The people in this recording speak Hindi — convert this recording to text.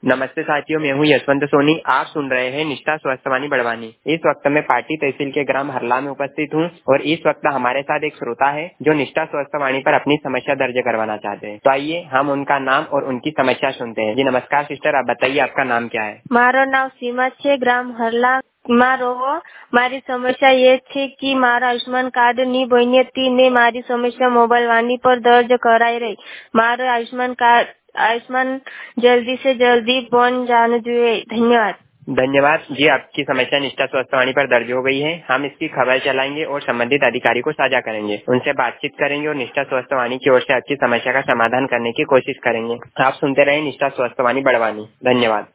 नमस्ते साथियों, मैं हूं यशवंत सोनी। आप सुन रहे हैं निष्ठा स्वस्थवाणी बड़वानी। इस वक्त मैं पाटी तहसील के ग्राम हरला में उपस्थित हूं और इस वक्त हमारे साथ एक श्रोता है जो निष्ठा स्वस्थवाणी पर अपनी समस्या दर्ज करवाना चाहते हैं। तो आइए हम उनका नाम और उनकी समस्या सुनते हैं। जी नमस्कार सिस्टर, आप बताइए आपका नाम क्या है? मारो नाम सीमा छे, ग्राम हरला માં રહો। મારી સમસ્યા એ છે કે મારા આયુષ્માન કાર્ડ ની બન્યું ને મારી સમસ્યા મોબાઈલ વાણી પર દર્જ કરાઈ રહી। મારો આયુષ્માન जल्दी से जल्दी बन जाना चाहिए। धन्यवाद। धन्यवाद जी, आपकी समस्या निष्ठा स्वस्थवाणी पर दर्ज हो गई है। हम इसकी खबर चलाएंगे और संबंधित अधिकारी को साझा करेंगे, उनसे बातचीत करेंगे और निष्ठा स्वस्थवाणी की ओर से आपकी समस्या का समाधान करने की कोशिश करेंगे। आप सुनते रहे निष्ठा स्वस्थवाणी बड़वानी। धन्यवाद।